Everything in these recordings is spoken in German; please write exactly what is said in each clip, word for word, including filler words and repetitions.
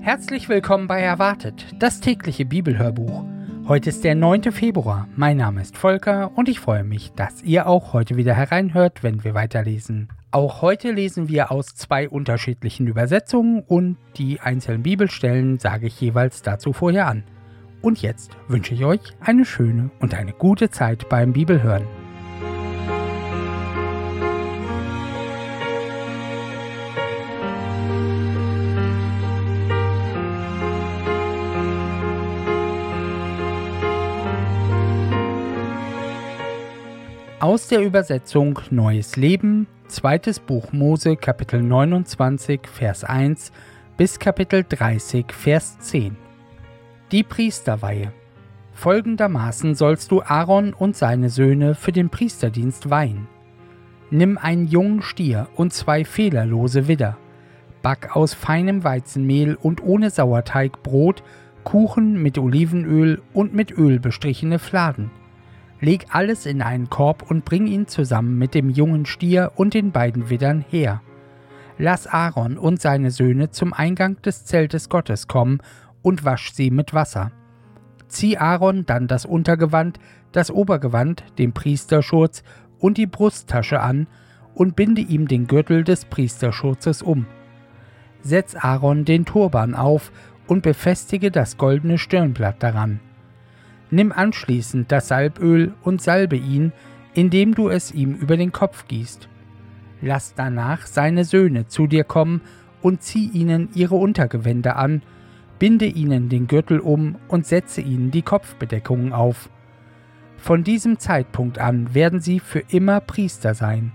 Herzlich willkommen bei Erwartet, das tägliche Bibelhörbuch. Heute ist der neunte Februar. Mein Name ist Volker und ich freue mich, dass ihr auch heute wieder hereinhört, wenn wir weiterlesen. Auch heute lesen wir aus zwei unterschiedlichen Übersetzungen und die einzelnen Bibelstellen sage ich jeweils dazu vorher an. Und jetzt wünsche ich euch eine schöne und eine gute Zeit beim Bibelhören. Aus der Übersetzung Neues Leben, zweites Buch Mose, Kapitel neunundzwanzig, Vers eins bis Kapitel dreißig, Vers zehn. Die Priesterweihe. Folgendermaßen sollst du Aaron und seine Söhne für den Priesterdienst weihen. Nimm einen jungen Stier und zwei fehlerlose Widder. Back aus feinem Weizenmehl und ohne Sauerteig Brot, Kuchen mit Olivenöl und mit Öl bestrichene Fladen. Leg alles in einen Korb und bring ihn zusammen mit dem jungen Stier und den beiden Widdern her. Lass Aaron und seine Söhne zum Eingang des Zeltes Gottes kommen und wasch sie mit Wasser. Zieh Aaron dann das Untergewand, das Obergewand, den Priestersschurz und die Brusttasche an und binde ihm den Gürtel des Priesterschurzes um. Setz Aaron den Turban auf und befestige das goldene Stirnblatt daran. Nimm anschließend das Salböl und salbe ihn, indem du es ihm über den Kopf gießt. Lass danach seine Söhne zu dir kommen und zieh ihnen ihre Untergewänder an, binde ihnen den Gürtel um und setze ihnen die Kopfbedeckungen auf. Von diesem Zeitpunkt an werden sie für immer Priester sein.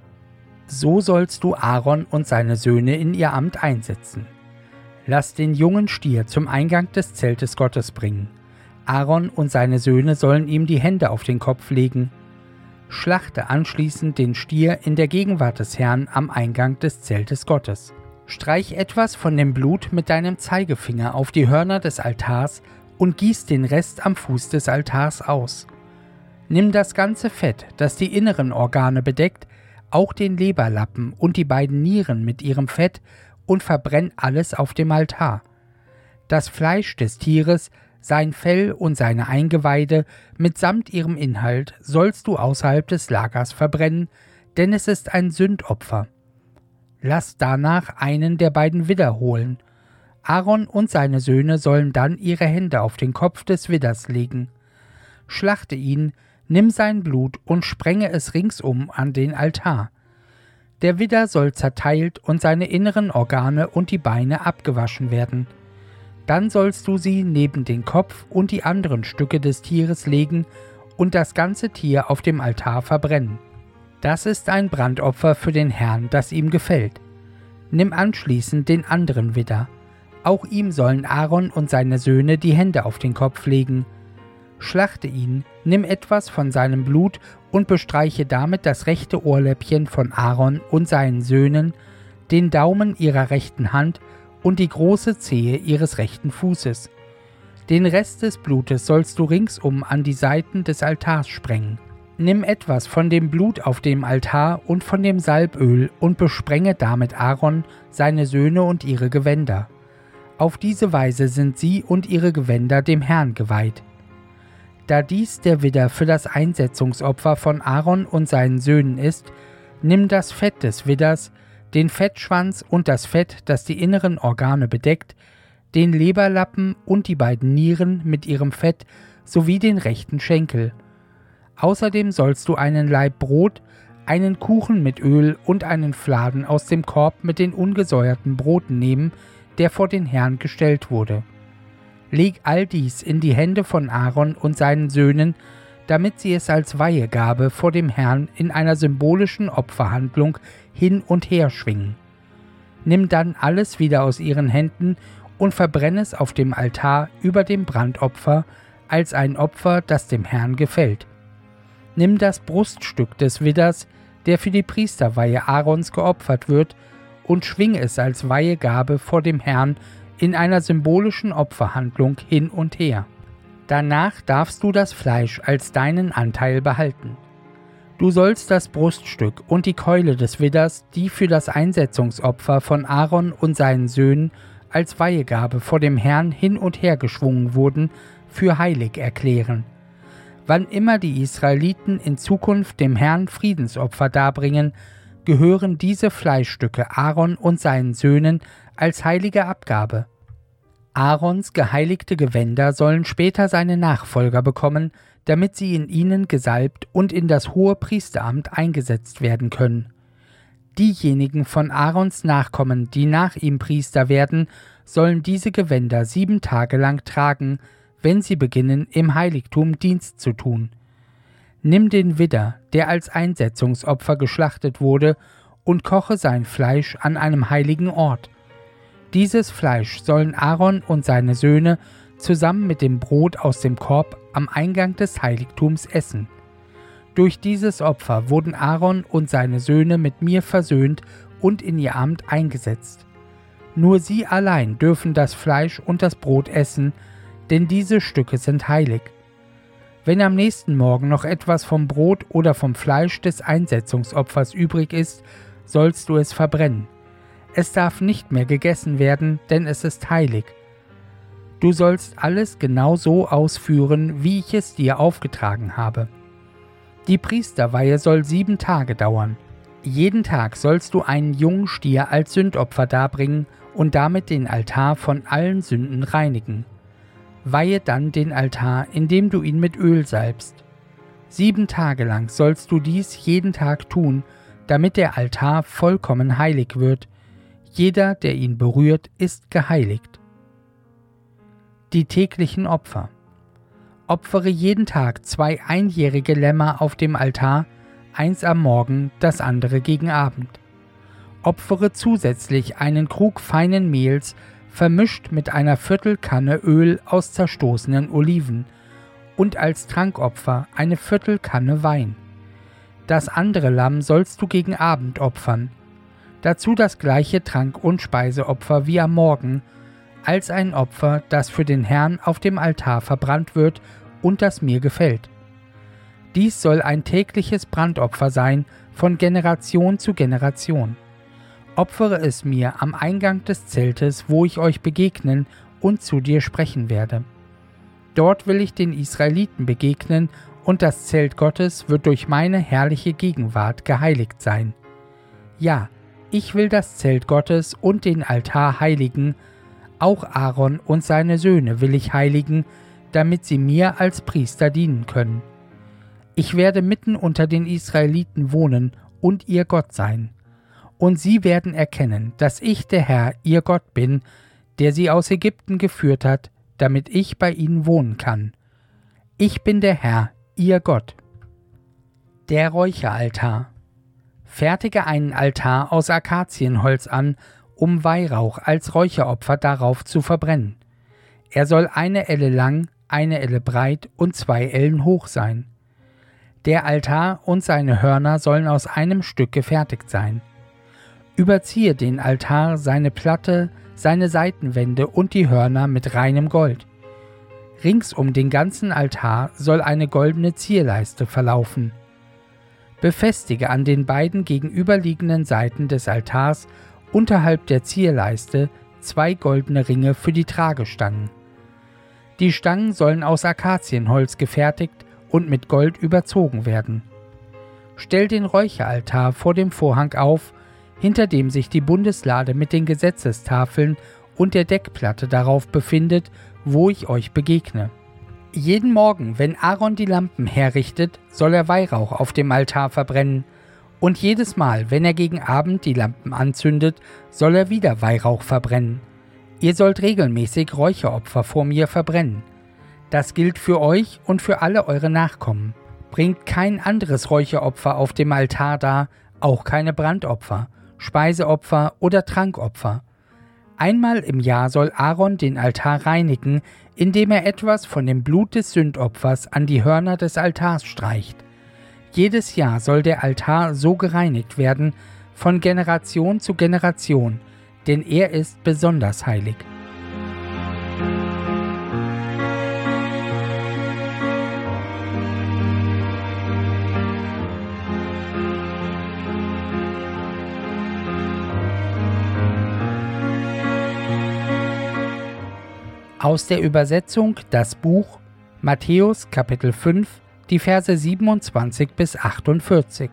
So sollst du Aaron und seine Söhne in ihr Amt einsetzen. Lass den jungen Stier zum Eingang des Zeltes Gottes bringen. Aaron und seine Söhne sollen ihm die Hände auf den Kopf legen. Schlachte anschließend den Stier in der Gegenwart des Herrn am Eingang des Zeltes Gottes. Streich etwas von dem Blut mit deinem Zeigefinger auf die Hörner des Altars und gieß den Rest am Fuß des Altars aus. Nimm das ganze Fett, das die inneren Organe bedeckt, auch den Leberlappen und die beiden Nieren mit ihrem Fett und verbrenn alles auf dem Altar. Das Fleisch des Tieres, sein Fell und seine Eingeweide mitsamt ihrem Inhalt sollst du außerhalb des Lagers verbrennen, denn es ist ein Sündopfer. Lass danach einen der beiden Widder holen. Aaron und seine Söhne sollen dann ihre Hände auf den Kopf des Widders legen. Schlachte ihn, nimm sein Blut und sprenge es ringsum an den Altar. Der Widder soll zerteilt und seine inneren Organe und die Beine abgewaschen werden. Dann sollst du sie neben den Kopf und die anderen Stücke des Tieres legen und das ganze Tier auf dem Altar verbrennen. Das ist ein Brandopfer für den Herrn, das ihm gefällt. Nimm anschließend den anderen Widder. Auch ihm sollen Aaron und seine Söhne die Hände auf den Kopf legen. Schlachte ihn, nimm etwas von seinem Blut und bestreiche damit das rechte Ohrläppchen von Aaron und seinen Söhnen, den Daumen ihrer rechten Hand und die große Zehe ihres rechten Fußes. Den Rest des Blutes sollst du ringsum an die Seiten des Altars sprengen. Nimm etwas von dem Blut auf dem Altar und von dem Salböl und besprenge damit Aaron, seine Söhne und ihre Gewänder. Auf diese Weise sind sie und ihre Gewänder dem Herrn geweiht. Da dies der Widder für das Einsetzungsopfer von Aaron und seinen Söhnen ist, nimm das Fett des Widders, den Fettschwanz und das Fett, das die inneren Organe bedeckt, den Leberlappen und die beiden Nieren mit ihrem Fett sowie den rechten Schenkel. Außerdem sollst du einen Laib Brot, einen Kuchen mit Öl und einen Fladen aus dem Korb mit den ungesäuerten Broten nehmen, der vor den Herrn gestellt wurde. Leg all dies in die Hände von Aaron und seinen Söhnen, damit sie es als Weihegabe vor dem Herrn in einer symbolischen Opferhandlung hin und her schwingen. Nimm dann alles wieder aus ihren Händen und verbrenne es auf dem Altar über dem Brandopfer als ein Opfer, das dem Herrn gefällt. Nimm das Bruststück des Widders, der für die Priesterweihe Aarons geopfert wird, und schwing es als Weihegabe vor dem Herrn in einer symbolischen Opferhandlung hin und her. Danach darfst du das Fleisch als deinen Anteil behalten. Du sollst das Bruststück und die Keule des Widders, die für das Einsetzungsopfer von Aaron und seinen Söhnen als Weihegabe vor dem Herrn hin und her geschwungen wurden, für heilig erklären. Wann immer die Israeliten in Zukunft dem Herrn Friedensopfer darbringen, gehören diese Fleischstücke Aaron und seinen Söhnen als heilige Abgabe. Aarons geheiligte Gewänder sollen später seine Nachfolger bekommen, damit sie in ihnen gesalbt und in das hohe Priesteramt eingesetzt werden können. Diejenigen von Aarons Nachkommen, die nach ihm Priester werden, sollen diese Gewänder sieben Tage lang tragen, wenn sie beginnen, im Heiligtum Dienst zu tun. Nimm den Widder, der als Einsetzungsopfer geschlachtet wurde, und koche sein Fleisch an einem heiligen Ort. Dieses Fleisch sollen Aaron und seine Söhne zusammen mit dem Brot aus dem Korb am Eingang des Heiligtums essen. Durch dieses Opfer wurden Aaron und seine Söhne mit mir versöhnt und in ihr Amt eingesetzt. Nur sie allein dürfen das Fleisch und das Brot essen, denn diese Stücke sind heilig. Wenn am nächsten Morgen noch etwas vom Brot oder vom Fleisch des Einsetzungsopfers übrig ist, sollst du es verbrennen. Es darf nicht mehr gegessen werden, denn es ist heilig. Du sollst alles genau so ausführen, wie ich es dir aufgetragen habe. Die Priesterweihe soll sieben Tage dauern. Jeden Tag sollst du einen jungen Stier als Sündopfer darbringen und damit den Altar von allen Sünden reinigen. Weihe dann den Altar, indem du ihn mit Öl salbst. Sieben Tage lang sollst du dies jeden Tag tun, damit der Altar vollkommen heilig wird. Jeder, der ihn berührt, ist geheiligt. Die täglichen Opfer. Opfere jeden Tag zwei einjährige Lämmer auf dem Altar, eins am Morgen, das andere gegen Abend. Opfere zusätzlich einen Krug feinen Mehls, vermischt mit einer Viertelkanne Öl aus zerstoßenen Oliven, und als Trankopfer eine Viertelkanne Wein. Das andere Lamm sollst du gegen Abend opfern. Dazu das gleiche Trank- und Speiseopfer wie am Morgen, als ein Opfer, das für den Herrn auf dem Altar verbrannt wird und das mir gefällt. Dies soll ein tägliches Brandopfer sein, von Generation zu Generation. Opfere es mir am Eingang des Zeltes, wo ich euch begegnen und zu dir sprechen werde. Dort will ich den Israeliten begegnen, und das Zelt Gottes wird durch meine herrliche Gegenwart geheiligt sein. Ja, ich will das Zelt Gottes und den Altar heiligen, auch Aaron und seine Söhne will ich heiligen, damit sie mir als Priester dienen können. Ich werde mitten unter den Israeliten wohnen und ihr Gott sein. Und sie werden erkennen, dass ich der Herr, ihr Gott bin, der sie aus Ägypten geführt hat, damit ich bei ihnen wohnen kann. Ich bin der Herr, ihr Gott. Der Räucheraltar. Fertige einen Altar aus Akazienholz an, um Weihrauch als Räucheropfer darauf zu verbrennen. Er soll eine Elle lang, eine Elle breit und zwei Ellen hoch sein. Der Altar und seine Hörner sollen aus einem Stück gefertigt sein. Überziehe den Altar, seine Platte, seine Seitenwände und die Hörner mit reinem Gold. Rings um den ganzen Altar soll eine goldene Zierleiste verlaufen. Befestige an den beiden gegenüberliegenden Seiten des Altars unterhalb der Zierleiste zwei goldene Ringe für die Tragestangen. Die Stangen sollen aus Akazienholz gefertigt und mit Gold überzogen werden. Stell den Räucheraltar vor dem Vorhang auf, hinter dem sich die Bundeslade mit den Gesetzestafeln und der Deckplatte darauf befindet, wo ich euch begegne. Jeden Morgen, wenn Aaron die Lampen herrichtet, soll er Weihrauch auf dem Altar verbrennen, und jedes Mal, wenn er gegen Abend die Lampen anzündet, soll er wieder Weihrauch verbrennen. Ihr sollt regelmäßig Räucheropfer vor mir verbrennen. Das gilt für euch und für alle eure Nachkommen. Bringt kein anderes Räucheropfer auf dem Altar dar, auch keine Brandopfer, Speiseopfer oder Trankopfer. Einmal im Jahr soll Aaron den Altar reinigen, indem er etwas von dem Blut des Sündopfers an die Hörner des Altars streicht. Jedes Jahr soll der Altar so gereinigt werden, von Generation zu Generation, denn er ist besonders heilig. Aus der Übersetzung Das Buch, Matthäus Kapitel fünf, die Verse siebenundzwanzig bis achtundvierzig.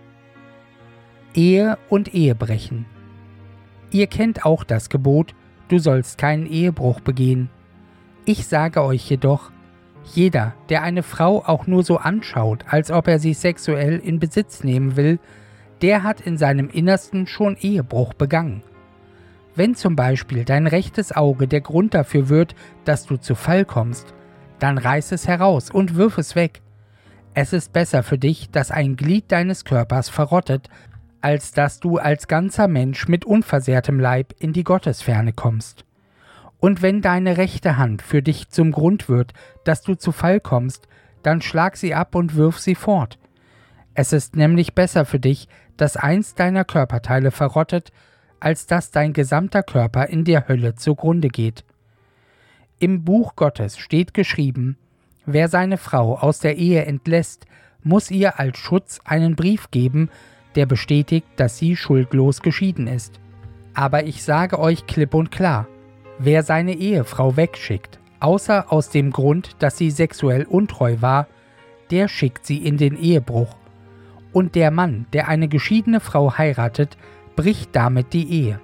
Ehe und Ehebrechen. Ihr kennt auch das Gebot, du sollst keinen Ehebruch begehen. Ich sage euch jedoch, jeder, der eine Frau auch nur so anschaut, als ob er sie sexuell in Besitz nehmen will, der hat in seinem Innersten schon Ehebruch begangen. Wenn zum Beispiel dein rechtes Auge der Grund dafür wird, dass du zu Fall kommst, dann reiß es heraus und wirf es weg. Es ist besser für dich, dass ein Glied deines Körpers verrottet, als dass du als ganzer Mensch mit unversehrtem Leib in die Gottesferne kommst. Und wenn deine rechte Hand für dich zum Grund wird, dass du zu Fall kommst, dann schlag sie ab und wirf sie fort. Es ist nämlich besser für dich, dass eins deiner Körperteile verrottet, als dass dein gesamter Körper in der Hölle zugrunde geht. Im Buch Gottes steht geschrieben, wer seine Frau aus der Ehe entlässt, muss ihr als Schutz einen Brief geben, der bestätigt, dass sie schuldlos geschieden ist. Aber ich sage euch klipp und klar, wer seine Ehefrau wegschickt, außer aus dem Grund, dass sie sexuell untreu war, der schickt sie in den Ehebruch. Und der Mann, der eine geschiedene Frau heiratet, bricht damit die Ehe.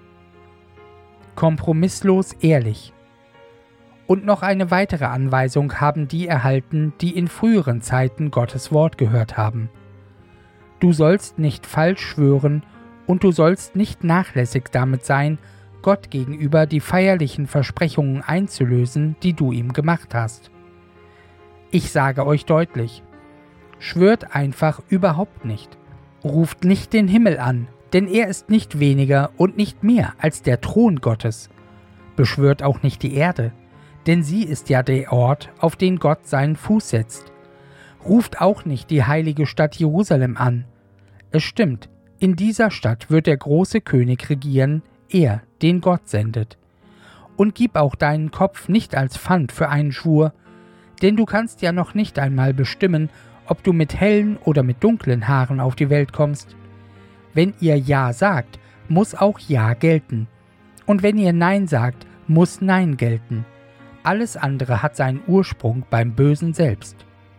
Kompromisslos ehrlich. Und noch eine weitere Anweisung haben die erhalten, die in früheren Zeiten Gottes Wort gehört haben. Du sollst nicht falsch schwören und du sollst nicht nachlässig damit sein, Gott gegenüber die feierlichen Versprechungen einzulösen, die du ihm gemacht hast. Ich sage euch deutlich, schwört einfach überhaupt nicht. Ruft nicht den Himmel an, denn er ist nicht weniger und nicht mehr als der Thron Gottes. Beschwört auch nicht die Erde, denn sie ist ja der Ort, auf den Gott seinen Fuß setzt. Ruft auch nicht die heilige Stadt Jerusalem an. Es stimmt, in dieser Stadt wird der große König regieren, er, den Gott sendet. Und gib auch deinen Kopf nicht als Pfand für einen Schwur, denn du kannst ja noch nicht einmal bestimmen, ob du mit hellen oder mit dunklen Haaren auf die Welt kommst. Wenn ihr Ja sagt, muss auch Ja gelten. Und wenn ihr Nein sagt, muss Nein gelten. Alles andere hat seinen Ursprung beim Bösen selbst.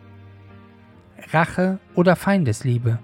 Rache oder Feindesliebe.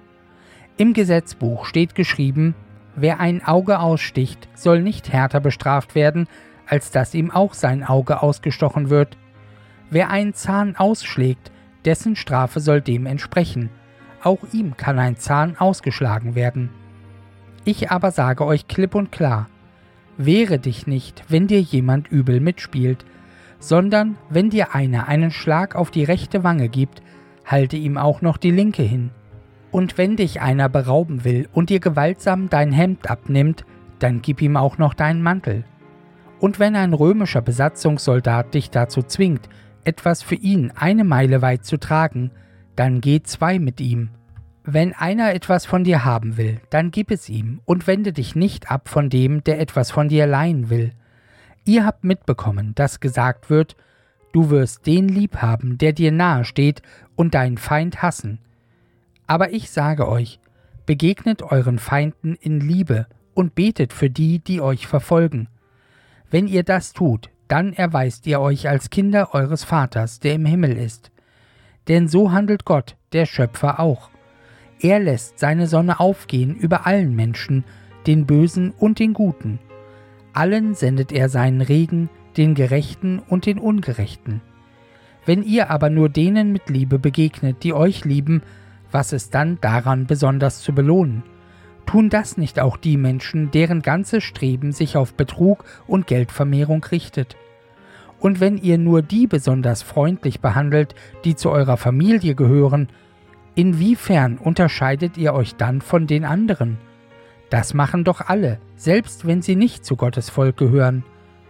Im Gesetzbuch steht geschrieben, wer ein Auge aussticht, soll nicht härter bestraft werden, als dass ihm auch sein Auge ausgestochen wird. Wer einen Zahn ausschlägt, dessen Strafe soll dem entsprechen. Auch ihm kann ein Zahn ausgeschlagen werden. Ich aber sage euch klipp und klar, wehre dich nicht, wenn dir jemand übel mitspielt, sondern wenn dir einer einen Schlag auf die rechte Wange gibt, halte ihm auch noch die linke hin. Und wenn dich einer berauben will und dir gewaltsam dein Hemd abnimmt, dann gib ihm auch noch deinen Mantel. Und wenn ein römischer Besatzungssoldat dich dazu zwingt, etwas für ihn eine Meile weit zu tragen, dann geh zwei mit ihm. Wenn einer etwas von dir haben will, dann gib es ihm und wende dich nicht ab von dem, der etwas von dir leihen will. Ihr habt mitbekommen, dass gesagt wird, du wirst den lieb haben, der dir nahe steht, und deinen Feind hassen. Aber ich sage euch, begegnet euren Feinden in Liebe und betet für die, die euch verfolgen. Wenn ihr das tut, dann erweist ihr euch als Kinder eures Vaters, der im Himmel ist. Denn so handelt Gott, der Schöpfer, auch. Er lässt seine Sonne aufgehen über allen Menschen, den Bösen und den Guten. Allen sendet er seinen Regen, den Gerechten und den Ungerechten. Wenn ihr aber nur denen mit Liebe begegnet, die euch lieben, was ist dann daran besonders zu belohnen? Tun das nicht auch die Menschen, deren ganzes Streben sich auf Betrug und Geldvermehrung richtet? Und wenn ihr nur die besonders freundlich behandelt, die zu eurer Familie gehören, inwiefern unterscheidet ihr euch dann von den anderen? Das machen doch alle, selbst wenn sie nicht zu Gottes Volk gehören.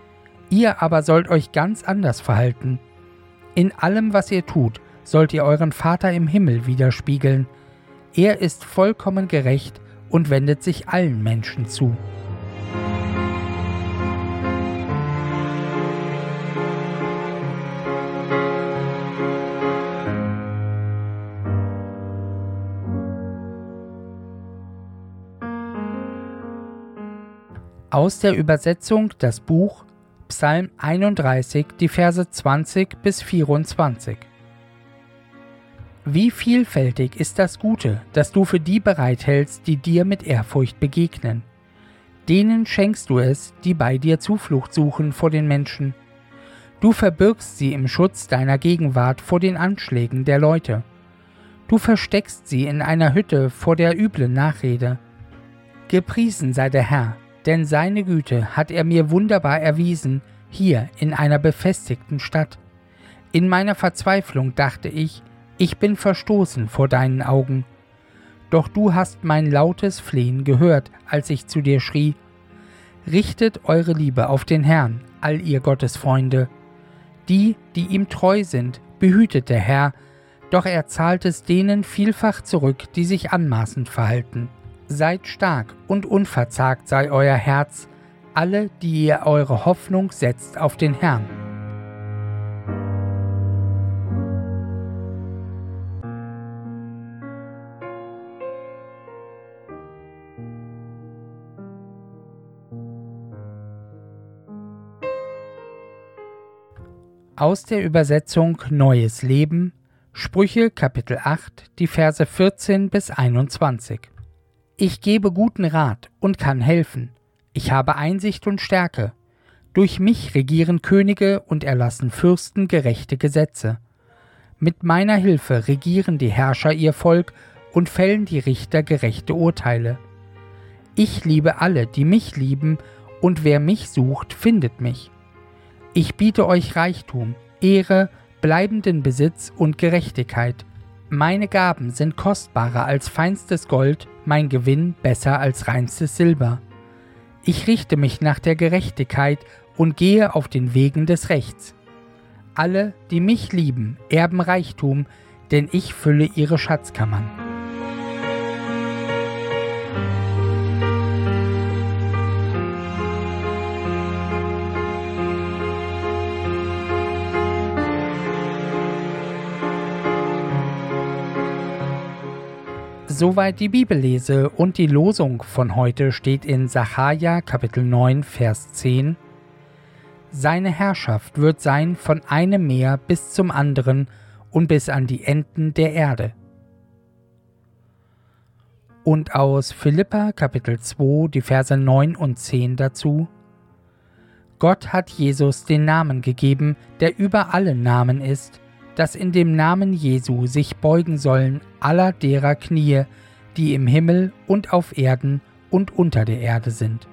Ihr aber sollt euch ganz anders verhalten. In allem, was ihr tut, sollt ihr euren Vater im Himmel widerspiegeln. Er ist vollkommen gerecht und wendet sich allen Menschen zu. Aus der Übersetzung Das Buch, Psalm einunddreißig, die Verse zwanzig bis vierundzwanzig. Wie vielfältig ist das Gute, das du für die bereithältst, die dir mit Ehrfurcht begegnen. Denen schenkst du es, die bei dir Zuflucht suchen vor den Menschen. Du verbirgst sie im Schutz deiner Gegenwart vor den Anschlägen der Leute. Du versteckst sie in einer Hütte vor der üblen Nachrede. Gepriesen sei der Herr, denn seine Güte hat er mir wunderbar erwiesen, hier in einer befestigten Stadt. In meiner Verzweiflung dachte ich, ich bin verstoßen vor deinen Augen. Doch du hast mein lautes Flehen gehört, als ich zu dir schrie. Richtet eure Liebe auf den Herrn, all ihr Gottesfreunde. Die, die ihm treu sind, behütet der Herr, doch er zahlt es denen vielfach zurück, die sich anmaßend verhalten. Seid stark und unverzagt sei euer Herz, alle, die ihr eure Hoffnung setzt auf den Herrn. Aus der Übersetzung Neues Leben, Sprüche Kapitel acht, die Verse vierzehn bis einundzwanzig. Ich gebe guten Rat und kann helfen. Ich habe Einsicht und Stärke. Durch mich regieren Könige und erlassen Fürsten gerechte Gesetze. Mit meiner Hilfe regieren die Herrscher ihr Volk und fällen die Richter gerechte Urteile. Ich liebe alle, die mich lieben, und wer mich sucht, findet mich. Ich biete euch Reichtum, Ehre, bleibenden Besitz und Gerechtigkeit. Meine Gaben sind kostbarer als feinstes Gold, mein Gewinn besser als reinstes Silber. Ich richte mich nach der Gerechtigkeit und gehe auf den Wegen des Rechts. Alle, die mich lieben, erben Reichtum, denn ich fülle ihre Schatzkammern. Soweit die Bibellese und die Losung von heute steht in Sacharja Kapitel neun, Vers zehn. Seine Herrschaft wird sein von einem Meer bis zum anderen und bis an die Enden der Erde. Und aus Philipper Kapitel zwei, die Verse neun und zehn dazu. Gott hat Jesus den Namen gegeben, der über alle Namen ist, dass in dem Namen Jesu sich beugen sollen aller derer Knie, die im Himmel und auf Erden und unter der Erde sind.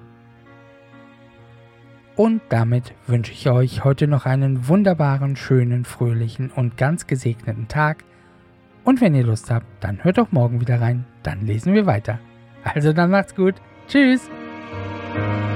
Und damit wünsche ich euch heute noch einen wunderbaren, schönen, fröhlichen und ganz gesegneten Tag. Und wenn ihr Lust habt, dann hört doch morgen wieder rein, dann lesen wir weiter. Also dann macht's gut. Tschüss!